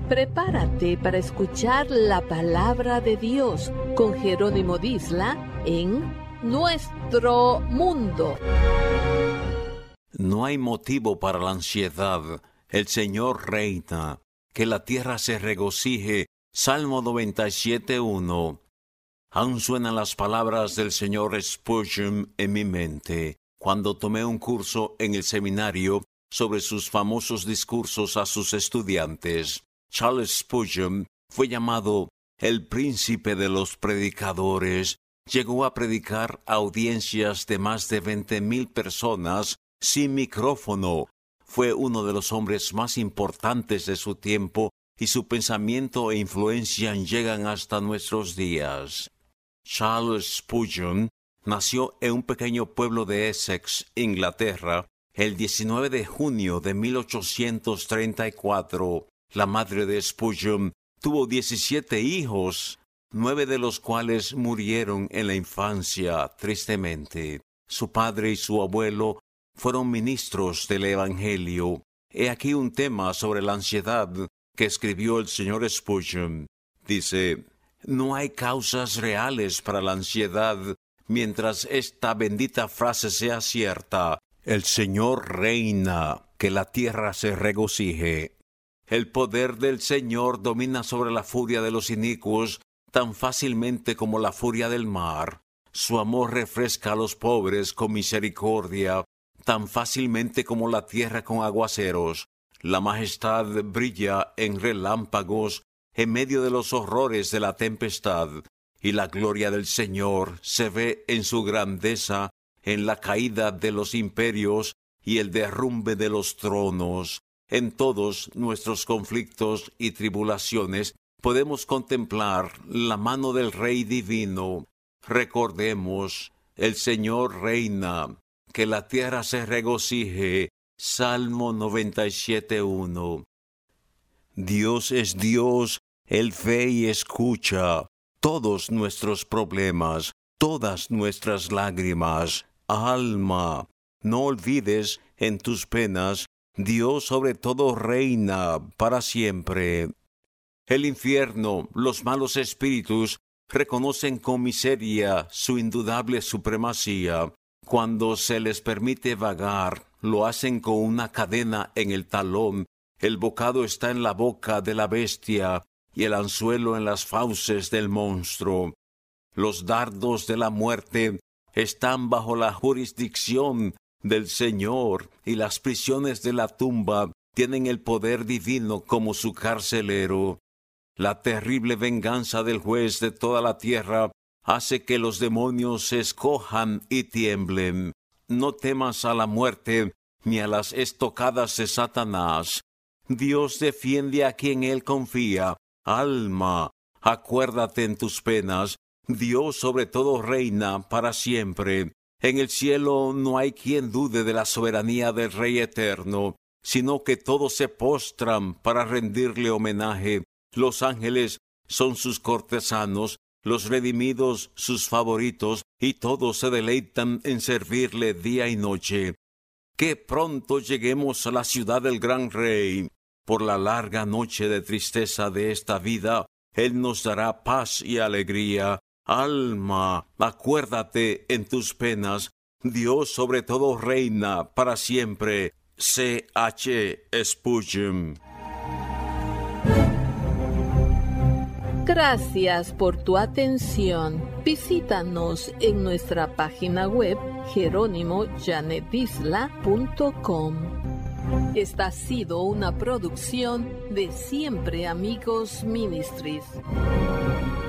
Prepárate para escuchar la palabra de Dios con Jerónimo Disla en Nuestro Mundo. No hay motivo para la ansiedad. El Señor reina. Que la tierra se regocije. Salmo 97:1. Aún suenan las palabras del señor Spurgeon en mi mente, cuando tomé un curso en el seminario sobre sus famosos discursos a sus estudiantes. Charles Spurgeon fue llamado el príncipe de los predicadores. Llegó a predicar a audiencias de más de 20,000 personas sin micrófono. Fue uno de los hombres más importantes de su tiempo y su pensamiento e influencia llegan hasta nuestros días. Charles Spurgeon nació en un pequeño pueblo de Essex, Inglaterra, el 19 de junio de 1834. La madre de Spurgeon tuvo 17 hijos, 9 de los cuales murieron en la infancia, tristemente. Su padre y su abuelo fueron ministros del Evangelio. He aquí un tema sobre la ansiedad que escribió el señor Spurgeon. Dice: no hay causas reales para la ansiedad mientras esta bendita frase sea cierta. El Señor reina, que la tierra se regocije. El poder del Señor domina sobre la furia de los inicuos tan fácilmente como la furia del mar. Su amor refresca a los pobres con misericordia tan fácilmente como la tierra con aguaceros. La majestad brilla en relámpagos en medio de los horrores de la tempestad, y la gloria del Señor se ve en su grandeza, en la caída de los imperios y el derrumbe de los tronos. En todos nuestros conflictos y tribulaciones podemos contemplar la mano del Rey Divino. Recordemos, el Señor reina, que la tierra se regocije. Salmo 97:1. Dios es Dios, Él ve y escucha todos nuestros problemas, todas nuestras lágrimas. Alma, no olvides en tus penas, Dios sobre todo reina para siempre. El infierno, los malos espíritus, reconocen con miseria su indudable supremacía. Cuando se les permite vagar, lo hacen con una cadena en el talón. El bocado está en la boca de la bestia y el anzuelo en las fauces del monstruo. Los dardos de la muerte están bajo la jurisdicción del Señor, y las prisiones de la tumba tienen el poder divino como su carcelero. La terrible venganza del juez de toda la tierra hace que los demonios se escojan y tiemblen. No temas a la muerte ni a las estocadas de Satanás. Dios defiende a quien él confía. Alma, acuérdate en tus penas. Dios sobre todo reina para siempre. En el cielo no hay quien dude de la soberanía del Rey eterno, sino que todos se postran para rendirle homenaje. Los ángeles son sus cortesanos, los redimidos sus favoritos, y todos se deleitan en servirle día y noche. Que pronto lleguemos a la ciudad del gran Rey. Por la larga noche de tristeza de esta vida, Él nos dará paz y alegría. Alma, acuérdate en tus penas. Dios sobre todo reina para siempre. C. H. Spurgeon. Gracias por tu atención. Visítanos en nuestra página web jeronimoyanedisla.com. Esta ha sido una producción de Siempre Amigos Ministries.